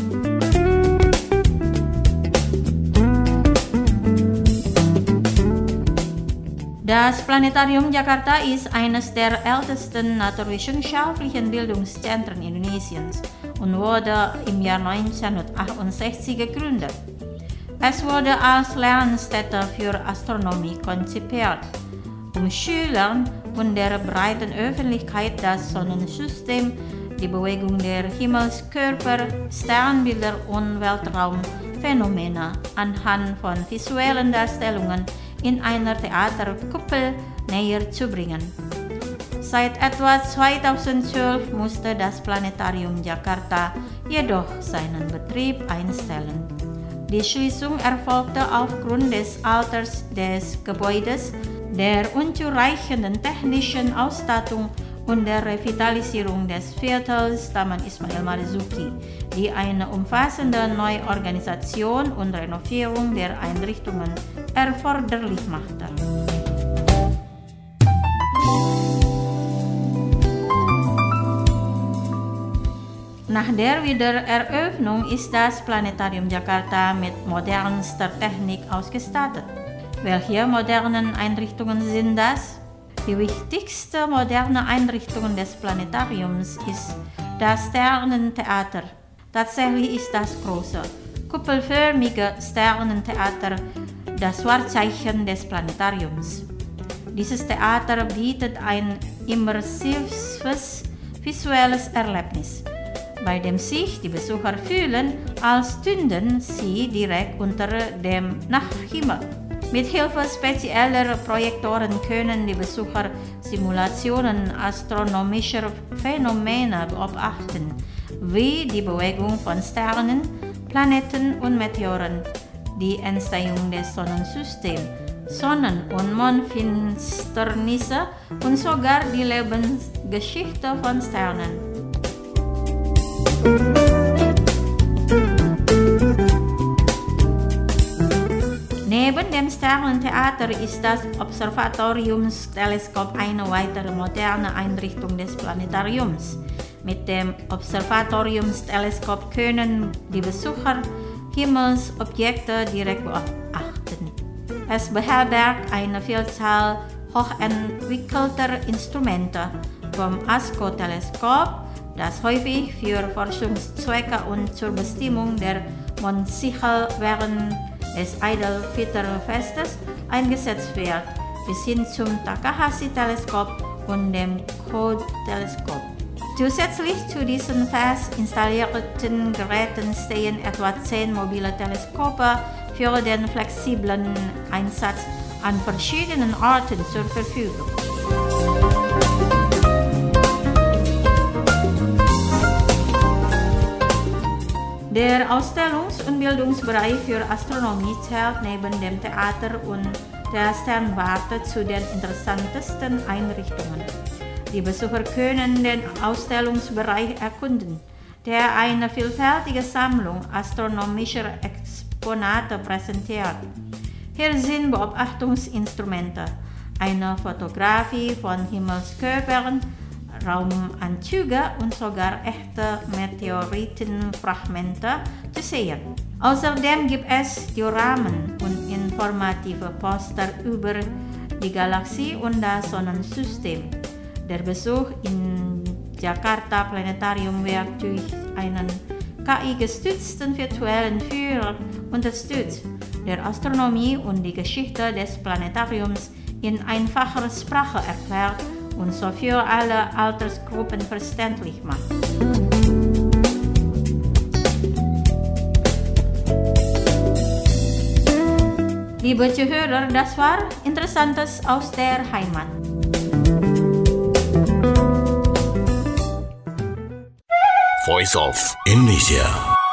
Das Planetarium Jakarta ist eines der ältesten naturwissenschaftlichen Bildungszentren Indonesiens und wurde im Jahr neunzehnhundertachtundsechzig gegründet. Es wurde als Lernstätte für Astronomie konzipiert, um Schülern und der breiten Öffentlichkeit das Sonnensystem, die Bewegung der Himmelskörper, Sternbilder und Weltraumphänomene anhand von visuellen Darstellungen in einer Theaterkuppel näher zu bringen. Seit etwa zweitausendzwölf musste das Planetarium Jakarta jedoch seinen Betrieb einstellen. Die Schließung erfolgte aufgrund des Alters des Gebäudes, der unzureichenden technischen Ausstattung und der Revitalisierung des Viertels Taman Ismail Marzuki, die eine umfassende Neuorganisation und Renovierung der Einrichtungen erforderlich machte. Nach der Wiedereröffnung ist das Planetarium Jakarta mit modernster Technik ausgestattet. Welche modernen Einrichtungen sind das? Die wichtigste moderne Einrichtung des Planetariums ist das Sternentheater. Tatsächlich ist das große, kuppelförmige Sternentheater das Wahrzeichen des Planetariums. Dieses Theater bietet ein immersives visuelles Erlebnis, bei dem sich die Besucher fühlen, als stünden sie direkt unter dem Nachthimmel. Mit Hilfe spezieller Projektoren können die Besucher Simulationen astronomischer Phänomene beobachten, wie die Bewegung von Sternen, Planeten und Meteoren, die Entstehung des Sonnensystems, Sonnen- und Mondfinsternisse und sogar die Lebensgeschichte von Sternen. Neben dem Sternentheater ist das Observatoriumsteleskop eine weitere moderne Einrichtung des Planetariums. Mit dem Observatoriumsteleskop können die Besucher Himmelsobjekte direkt beobachten. Es beherbergt eine Vielzahl hochentwickelter Instrumente, vom ASCO-Teleskop, das häufig für Forschungszwecke und zur Bestimmung der Mondsichel während des Idle-Filterfestes eingesetzt wird, bis hin zum Takahashi-Teleskop und dem Code-Teleskop. Zusätzlich zu diesen fest installierten Geräten stehen etwa zehn mobile Teleskope für den flexiblen Einsatz an verschiedenen Orten zur Verfügung. Der Ausstellungs- und Bildungsbereich für Astronomie zählt neben dem Theater und der Sternwarte zu den interessantesten Einrichtungen. Die Besucher können den Ausstellungsbereich erkunden, der eine vielfältige Sammlung astronomischer Exponate präsentiert. Hier sind Beobachtungsinstrumente, eine Fotografie von Himmelskörpern, Raumanzüge und sogar echte Meteoritenfragmente zu sehen. Außerdem gibt es Dioramen und informative Poster über die Galaxie und das Sonnensystem. Der Besuch im Jakarta Planetarium wird durch einen K I-gestützten virtuellen Führer unterstützt, der Astronomie und die Geschichte des Planetariums in einfacher Sprache erklärt und so für alle Altersgruppen verständlich macht. Liebe Zuhörer, das war Interessantes aus der Heimat. Voice of Indonesia.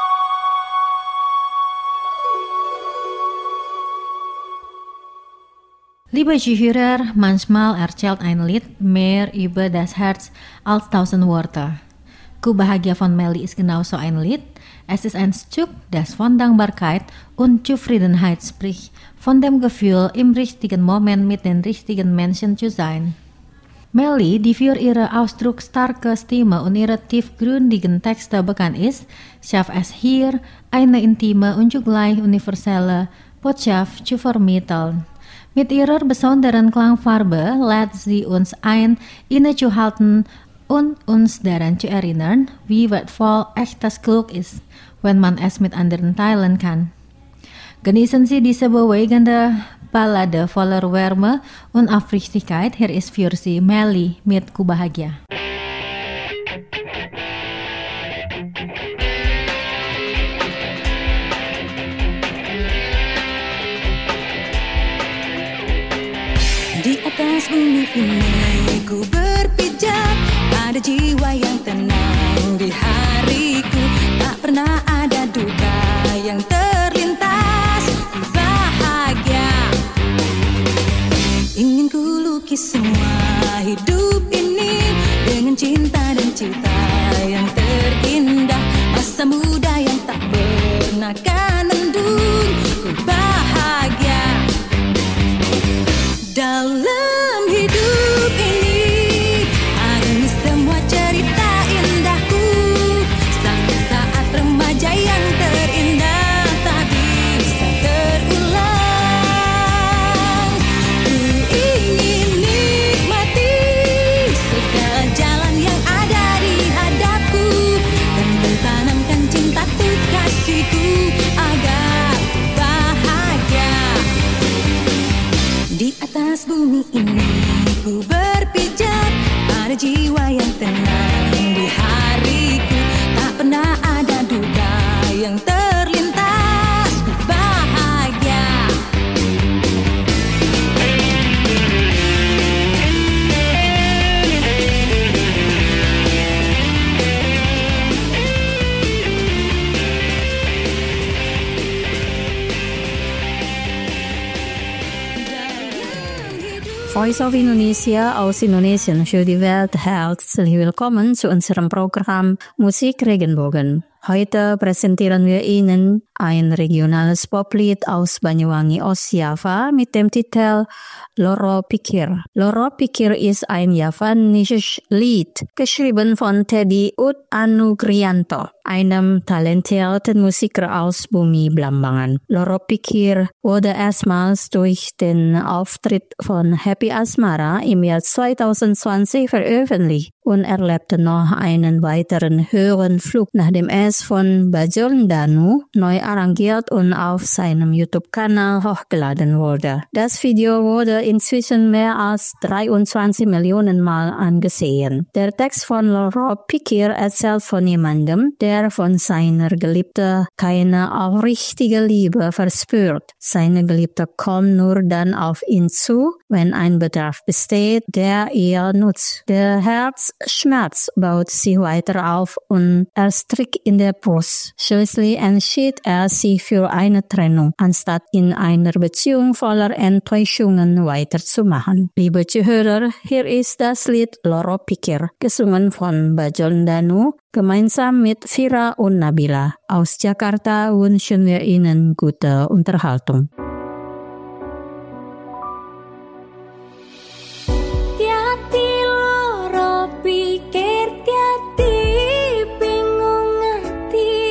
Liebe Zuhörer, manchmal erzählt ein Lied mehr über das Herz als tausend Worte. Ku Bahagia von Melly ist genauso ein Lied. Es ist ein Stück, das von Dankbarkeit und Zufriedenheit spricht, von dem Gefühl, im richtigen Moment mit den richtigen Menschen zu sein. Melly, die für ihre ausdrucksstarke Stimme und ihre tiefgründigen Texte bekannt ist, schafft es hier, eine intime und zugleich universelle Botschaft zu vermitteln. Mit ihrer besonderen Klangfarbe lädt sie uns ein, innezuhalten und uns daran zu erinnern, wie wertvoll echtes Glück ist, wenn man es mit anderen teilen kann. Genießen Sie diese bewegende Ballade voller Wärme und Aufrichtigkeit. Hier ist für Sie Melly mit Ku Bahagia. Di atas bumi ini ku berpijak, ada jiwa yang tenang di hariku. Tak pernah ada duka yang terlintas, ku bahagia. Ingin ku lukis semua hidup ini dengan cinta dan cita yang terindah. Masa muda yang tak pernah kan mendung, ku bahagia. Dalam hidup ini harus semua cerita indahku. Saat-saat remaja yang terindah tak bisa terulang. Ku ingin nikmati segala jalan yang ada di hadapku, dan bertanamkan cinta tuh kasihku agar bahagia. Di atas bumi ini ku berpijak, ada jiwa yang tenang di hariku. Tak pernah ada duka yang terlintas, ku bahagia. Voice of Indonesia aus Indonesien für die Welt. Herzlich willkommen zu unserem Programm Musik Regenbogen. Heute präsentieren wir Ihnen ein regionales Poplied aus Banyuwangi, Ostjava mit dem Titel Loro Pikir. Loro Pikir ist ein javanisches Lied, geschrieben von Teddy Ut Anugrianto, einem talentierten Musiker aus Bumi Blambangan. Loro Pikir wurde erstmals durch den Auftritt von Happy Asmara im Jahr zwanzig zwanzig veröffentlicht und erlebte noch einen weiteren höheren Flug, nachdem es von Bajul Danu neu arrangiert und auf seinem YouTube-Kanal hochgeladen wurde. Das Video wurde inzwischen mehr als dreiundzwanzig Millionen Mal angesehen. Der Text von Loro Pikir erzählt von jemandem, der von seiner Geliebten keine aufrichtige Liebe verspürt. Seine Geliebte kommt nur dann auf ihn zu, wenn ein Bedarf besteht, der ihr nutzt. Der Herzschmerz baut sich weiter auf und erstrickt in der Brust. Schließlich entschied er sich für eine Trennung, anstatt in einer Beziehung voller Enttäuschungen weiterzumachen. Liebe Zuhörer, hier ist das Lied Loro Pikir, gesungen von Bajul Danu, gemeinsam mit Vira und Nabila. Aus Jakarta wünschen wir Ihnen gute Unterhaltung. Tiati loro pikir, tiati bingung hati,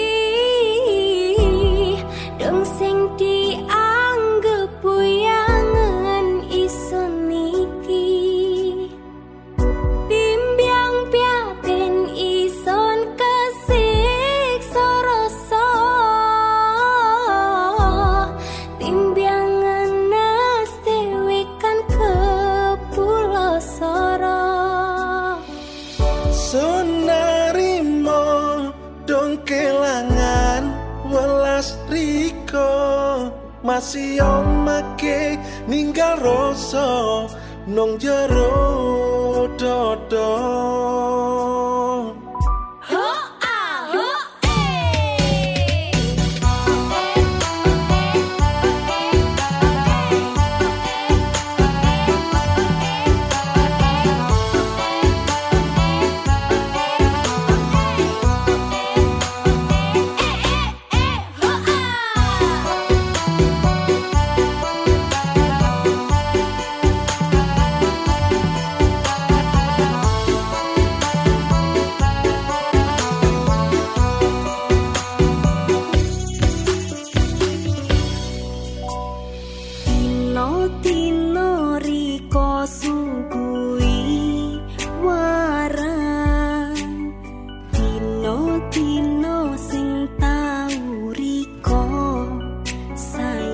dong sing dianggep buyangan iso niki, bimbang piaten ison kesiksa rasa, timbiangan nas dewekan kepulosoro. Sunarimo dong kelangan welas riko, masih omake ninggal rasa nong jero dodo. Tino sing tau riko say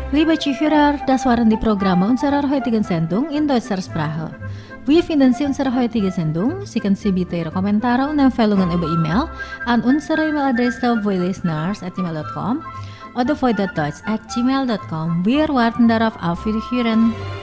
Liebe Zuhörer, das waren die Programme unserer heutigen Sendung in deutscher Sprache. Wir finden Sie unsere heutige Sendung. Sie können Sie bitte Ihre Kommentare und Empfehlungen über E-Mail an unsere E-Mail-Adresse voilisteners at gmail dot com oder void dot deutsch at gmail dot com. Wir warten darauf auf Wiederhören.